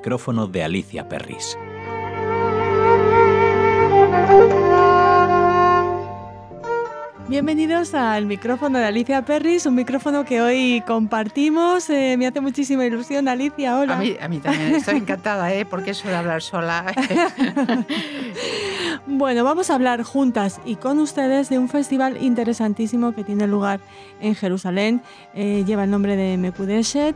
micrófono de Alicia Perris. Bienvenidos al micrófono de Alicia Perris, un micrófono que hoy compartimos. Me hace muchísima ilusión, Alicia, hola. A mí también, estoy encantada, porque eso de hablar sola. Bueno, vamos a hablar juntas y con ustedes de un festival interesantísimo que tiene lugar en Jerusalén. Lleva el nombre de Mekudeshet.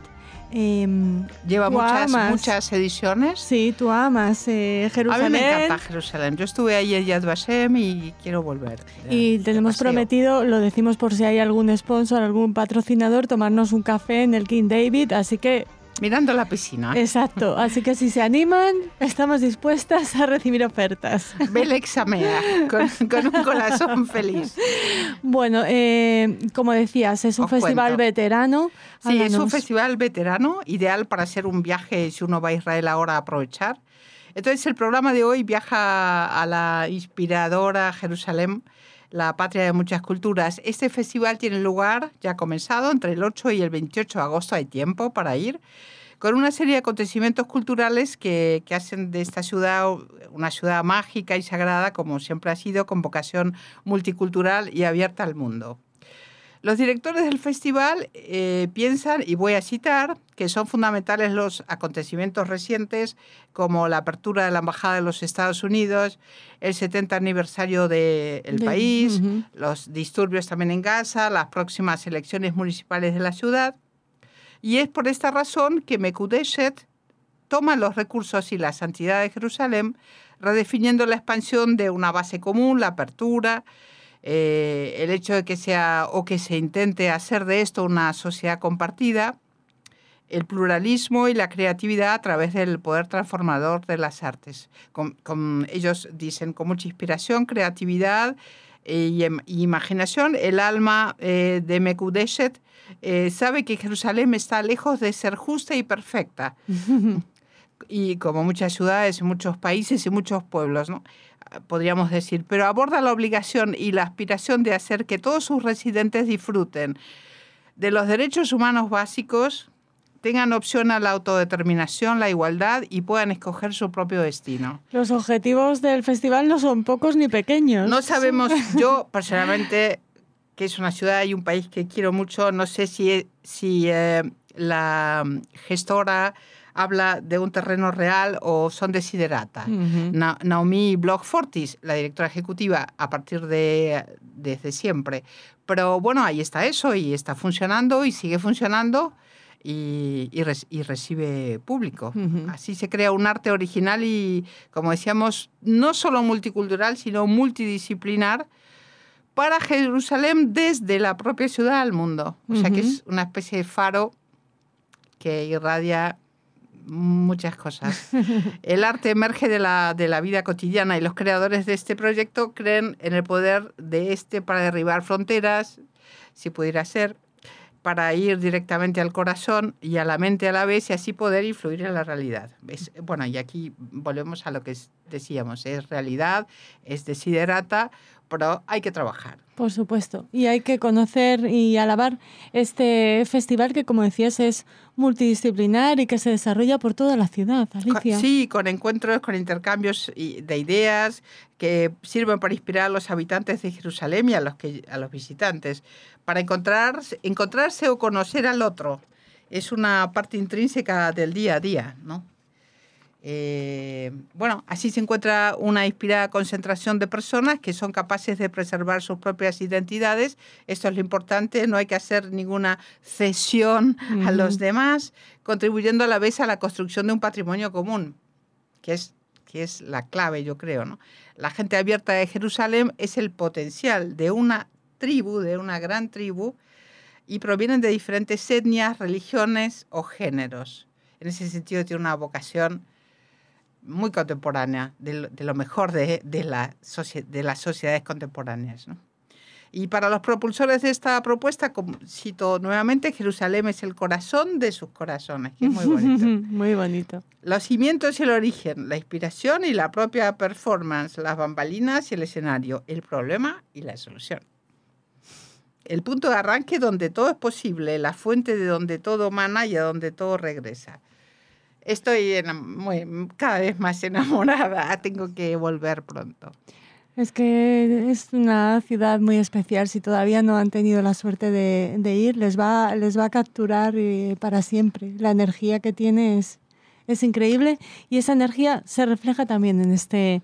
Lleva muchas ediciones. Sí, tú amas Jerusalén. A mí me encanta Jerusalén. Yo estuve ahí en Yad Vashem y quiero volver. Y tenemos prometido, lo decimos por si hay algún sponsor, algún patrocinador, tomarnos un café en el King David, así que... Mirando la piscina. Exacto, así que si se animan, estamos dispuestas a recibir ofertas. Belek Sameach, con un corazón feliz. Bueno, como decías, es un festival veterano. Sí, háblanos. Es un festival veterano, ideal para hacer un viaje si uno va a Israel ahora a aprovechar. Entonces el programa de hoy viaja a la inspiradora Jerusalén, la patria de muchas culturas. Este festival tiene lugar, ya ha comenzado, entre el 8 y el 28 de agosto, hay tiempo para ir, con una serie de acontecimientos culturales que hacen de esta ciudad una ciudad mágica y sagrada, como siempre ha sido, con vocación multicultural y abierta al mundo. Los directores del festival piensan, y voy a citar, que son fundamentales los acontecimientos recientes, como la apertura de la Embajada de los Estados Unidos, el 70 aniversario del país, los disturbios también en Gaza, las próximas elecciones municipales de la ciudad. Y es por esta razón que Mekudeshet toma los recursos y la santidad de Jerusalén, redefiniendo la expansión de una base común, la apertura, el hecho de que sea o que se intente hacer de esto una sociedad compartida, el pluralismo y la creatividad a través del poder transformador de las artes. Ellos dicen con mucha inspiración, creatividad y imaginación. El alma de Mekudeshet sabe que Jerusalén está lejos de ser justa y perfecta. Y como muchas ciudades, muchos países y muchos pueblos, ¿no? Podríamos decir, pero aborda la obligación y la aspiración de hacer que todos sus residentes disfruten de los derechos humanos básicos, tengan opción a la autodeterminación, la igualdad y puedan escoger su propio destino. Los objetivos del festival no son pocos ni pequeños. No sabemos, yo personalmente, que es una ciudad y un país que quiero mucho, no sé si la gestora habla de un terreno real o son desiderata. Naomi Bloch-Fortis, la directora ejecutiva, a partir desde siempre. Pero bueno, ahí está eso y está funcionando y sigue funcionando y recibe público. Así se crea un arte original y, como decíamos, no solo multicultural, sino multidisciplinar para Jerusalén desde la propia ciudad al mundo. O sea que es una especie de faro que irradia muchas cosas. El arte emerge de la vida cotidiana y los creadores de este proyecto creen en el poder de este para derribar fronteras, si pudiera ser, para ir directamente al corazón y a la mente a la vez y así poder influir en la realidad. Bueno, y aquí volvemos a lo que decíamos, es realidad, es desiderata, pero hay que trabajar. Por supuesto, y hay que conocer y alabar este festival que, como decías, es multidisciplinar y que se desarrolla por toda la ciudad, Alicia. Sí, con encuentros, con intercambios de ideas que sirven para inspirar a los habitantes de Jerusalén y a los visitantes, para encontrarse o conocer al otro. Es una parte intrínseca del día a día, ¿no? Bueno, así se encuentra una inspirada concentración de personas que son capaces de preservar sus propias identidades. Esto es lo importante, no hay que hacer ninguna cesión a los demás, contribuyendo a la vez a la construcción de un patrimonio común, que es la clave, yo creo, ¿no? La gente abierta de Jerusalén es el potencial de una tribu, de una gran tribu, y provienen de diferentes etnias, religiones o géneros. En ese sentido tiene una vocación muy contemporánea, de lo mejor de las sociedades contemporáneas, ¿no? Y para los propulsores de esta propuesta, cito nuevamente, Jerusalén es el corazón de sus corazones, que es muy bonito. Muy bonito. Los cimientos y el origen, la inspiración y la propia performance, las bambalinas y el escenario, el problema y la solución. El punto de arranque donde todo es posible, la fuente de donde todo mana y a donde todo regresa. Estoy cada vez más enamorada. Tengo que volver pronto. Es que es una ciudad muy especial. Si todavía no han tenido la suerte de ir, les va a capturar para siempre. La energía que tiene es increíble y esa energía se refleja también en este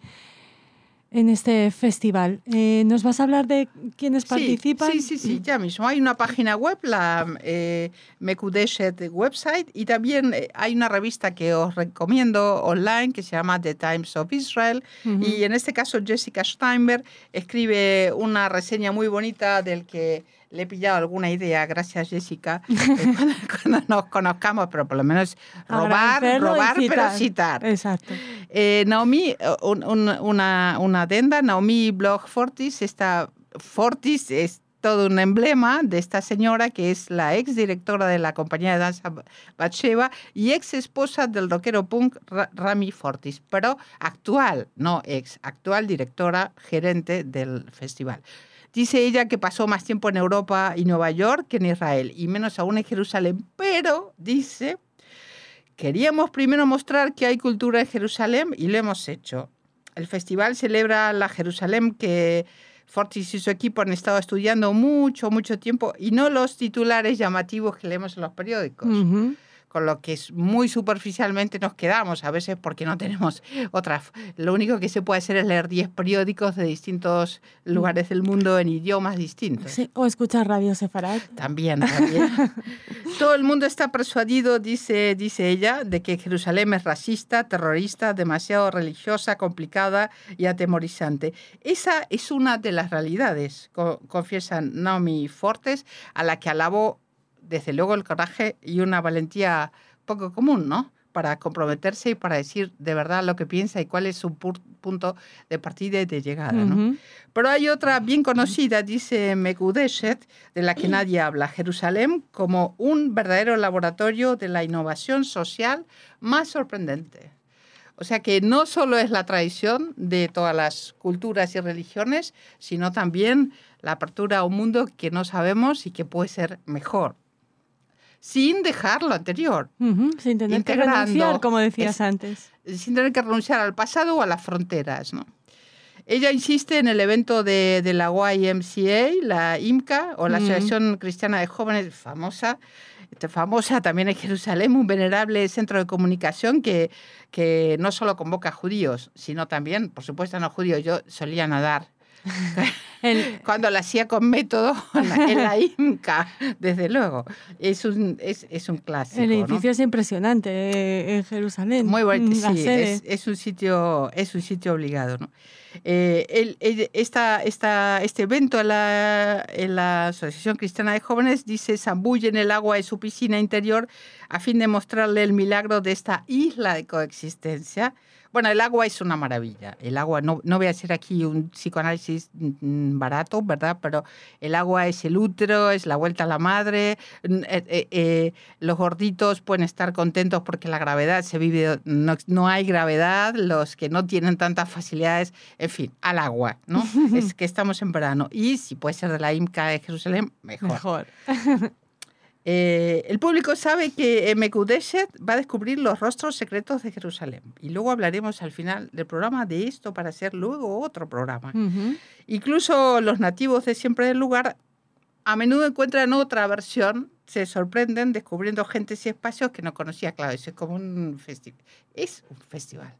festival. ¿Nos vas a hablar de quiénes participan? Sí, ya mismo. Hay una página web, la Mekudeshet website, y también hay una revista que os recomiendo online que se llama The Times of Israel. Y en este caso Jessica Steinberg escribe una reseña muy bonita del que le he pillado alguna idea, gracias Jessica, cuando nos conozcamos, pero por lo menos robar, pero citar. Exacto. Naomi, una adenda, Naomi Bloch Fortis es todo un emblema de esta señora que es la ex directora de la compañía de danza Batsheva y ex esposa del rockero punk Rami Fortis, pero actual directora gerente del festival. Dice ella que pasó más tiempo en Europa y Nueva York que en Israel, y menos aún en Jerusalén, pero dice, queríamos primero mostrar que hay cultura en Jerusalén y lo hemos hecho. El festival celebra la Jerusalén que Fortis y su equipo han estado estudiando mucho tiempo y no los titulares llamativos que leemos en los periódicos. Con lo que muy superficialmente nos quedamos, a veces porque no tenemos otras. Lo único que se puede hacer es leer 10 periódicos de distintos lugares del mundo en idiomas distintos. Sí, o escuchar Radio Sefarad. También. Todo el mundo está persuadido, dice ella, de que Jerusalén es racista, terrorista, demasiado religiosa, complicada y atemorizante. Esa es una de las realidades, confiesa Naomi Fortis, a la que alabo desde luego el coraje y una valentía poco común, ¿no? Para comprometerse y para decir de verdad lo que piensa y cuál es su punto de partida y de llegada, ¿no? Pero hay otra bien conocida, dice Mekudeshet, de la que nadie habla, Jerusalén como un verdadero laboratorio de la innovación social más sorprendente. O sea que no solo es la tradición de todas las culturas y religiones, sino también la apertura a un mundo que no sabemos y que puede ser mejor. Sin dejar lo anterior. Sin tener que renunciar, como decías antes. Sin tener que renunciar al pasado o a las fronteras, ¿no? Ella insiste en el evento de la YMCA, la IMCA, o la Asociación Cristiana de Jóvenes, famosa también en Jerusalén, un venerable centro de comunicación que no solo convoca a judíos, sino también, por supuesto, no judíos. Yo solía nadar. Cuando la hacía con método en la IMCA, desde luego. Es un clásico. El edificio, ¿no? Es impresionante en Jerusalén. Muy bueno, sí, es un sitio obligado, ¿no? Este evento en la Asociación Cristiana de Jóvenes, dice, zambulle en el agua de su piscina interior a fin de mostrarle el milagro de esta isla de coexistencia. Bueno, el agua es una maravilla. El agua, no voy a hacer aquí un psicoanálisis barato, ¿verdad? Pero el agua es el útero, es la vuelta a la madre. Los gorditos pueden estar contentos porque la gravedad se vive, no hay gravedad. Los que no tienen tantas facilidades, en fin, al agua, ¿no? Es que estamos en verano. Y si puede ser de la IMCA de Jerusalén, mejor. El público sabe que Mekudeshet va a descubrir los rostros secretos de Jerusalén. Y luego hablaremos al final del programa de esto para hacer luego otro programa. Incluso los nativos de siempre del lugar a menudo encuentran otra versión, se sorprenden descubriendo gentes y espacios que no conocía. Claro, eso es como un festival. Es un festival.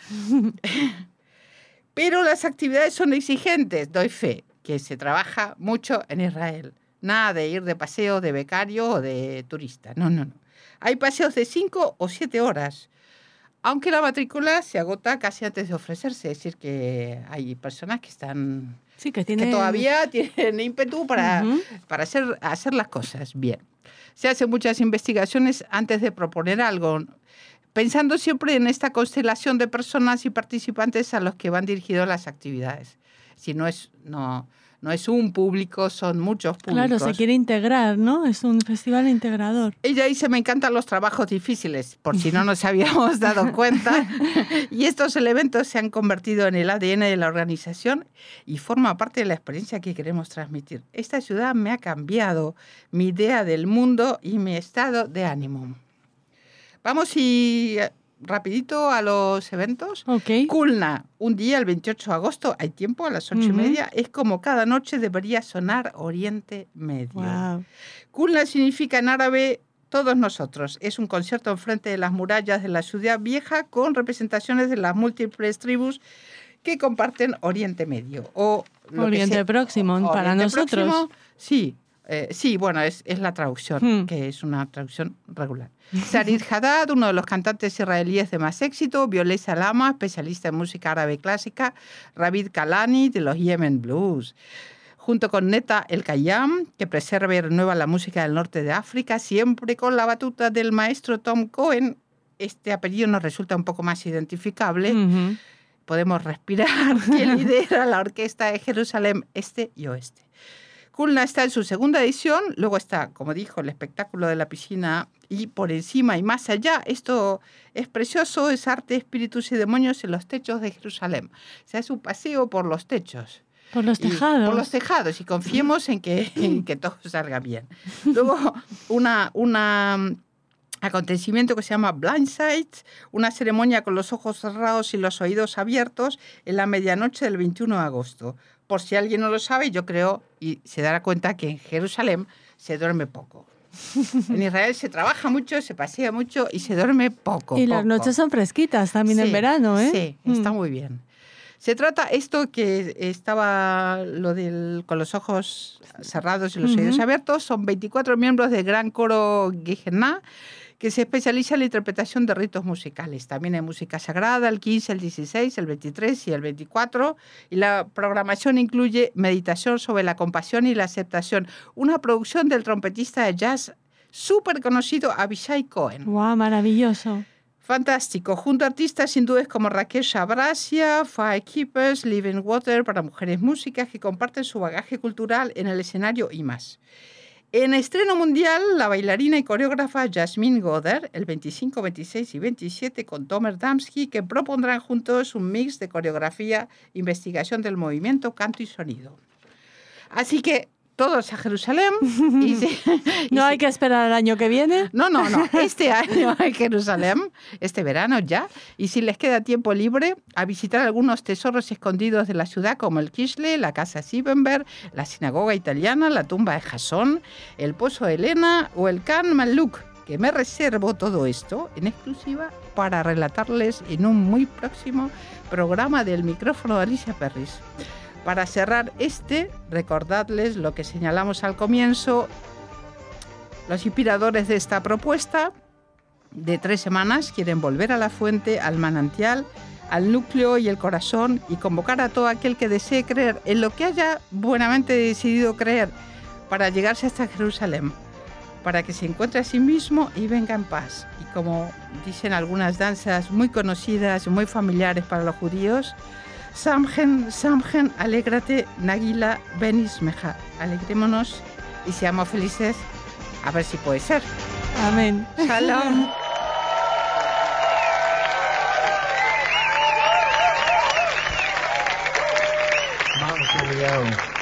Pero las actividades son exigentes, doy fe, que se trabaja mucho en Israel. Nada de ir de paseo, de becario o de turista. No. Hay paseos de 5 o 7 horas, aunque la matrícula se agota casi antes de ofrecerse. Es decir, que hay personas que están... Sí, que todavía tienen ímpetu para hacer las cosas bien. Se hacen muchas investigaciones antes de proponer algo, pensando siempre en esta constelación de personas y participantes a los que van dirigidas las actividades. Si no es un público, son muchos públicos. Claro, se quiere integrar, ¿no? Es un festival integrador. Ella dice, me encantan los trabajos difíciles, por si no nos habíamos dado cuenta. Y estos elementos se han convertido en el ADN de la organización y forma parte de la experiencia que queremos transmitir. Esta ciudad me ha cambiado mi idea del mundo y mi estado de ánimo. Vamos y rapidito a los eventos. Ok. Kulna, un día, el 28 de agosto, hay tiempo, a las 8:30. Es como cada noche debería sonar Oriente Medio. Wow. Kulna significa en árabe todos nosotros. Es un concierto enfrente de las murallas de la ciudad vieja con representaciones de las múltiples tribus que comparten Oriente Medio. O Oriente Próximo, para Oriente nosotros. Próximo, sí. Sí, bueno, es la traducción, que es una traducción regular. Sarid Haddad, uno de los cantantes israelíes de más éxito, Violet Salama, especialista en música árabe clásica, Ravid Kalani, de los Yemen Blues, junto con Neta El Khayyam, que preserva y renueva la música del norte de África, siempre con la batuta del maestro Tom Cohen. Este apellido nos resulta un poco más identificable. Podemos respirar, que lidera la orquesta de Jerusalén Este y Oeste. Kulna está en su segunda edición, luego está, como dijo, el espectáculo de la piscina y por encima y más allá. Esto es precioso, es arte, espíritus y demonios en los techos de Jerusalén. O sea, es un paseo por los techos. Por los tejados. Por los tejados, y confiemos en que todo salga bien. Luego, una acontecimiento que se llama Blindside, una ceremonia con los ojos cerrados y los oídos abiertos en la medianoche del 21 de agosto. Por si alguien no lo sabe, yo creo, y se dará cuenta que en Jerusalén se duerme poco. En Israel se trabaja mucho, se pasea mucho y se duerme poco. Y las noches son fresquitas también en verano, ¿eh? Sí, está muy bien. Se trata esto que estaba con los ojos cerrados y los oídos abiertos. Son 24 miembros del gran coro Gehenna, que se especializa en la interpretación de ritos musicales. También hay música sagrada el 15, el 16, el 23 y el 24. Y la programación incluye meditación sobre la compasión y la aceptación. Una producción del trompetista de jazz súper conocido Avishai Cohen. ¡Wow! Maravilloso. Fantástico. Junto a artistas hindúes como Rakesh Abrasia, Firekeepers, Living Water para mujeres músicas que comparten su bagaje cultural en el escenario y más. En estreno mundial, la bailarina y coreógrafa Jasmine Goddard, el 25, 26 y 27, con Tomer Damsky, que propondrán juntos un mix de coreografía, investigación del movimiento, canto y sonido. Así que todos a Jerusalén. ¿No hay que esperar al año que viene? No. Este año en Jerusalén, este verano ya. Y si les queda tiempo libre, a visitar algunos tesoros escondidos de la ciudad, como el Kishle, la casa Siebenberg, la sinagoga italiana, la tumba de Jasón, el pozo de Helena o el Khan Maluk, que me reservo todo esto en exclusiva para relatarles en un muy próximo programa del micrófono de Alicia Perris. Para cerrar recordadles lo que señalamos al comienzo, los inspiradores de esta propuesta de 3 semanas quieren volver a la fuente, al manantial, al núcleo y el corazón y convocar a todo aquel que desee creer en lo que haya buenamente decidido creer para llegarse hasta Jerusalén, para que se encuentre a sí mismo y venga en paz. Y como dicen algunas danzas muy conocidas, muy familiares para los judíos, Samgen, Samgen, alégrate, Nagila, Benismeja. Alegrémonos y seamos felices, a ver si puede ser. Amén. Shalom. Vamos, Leo.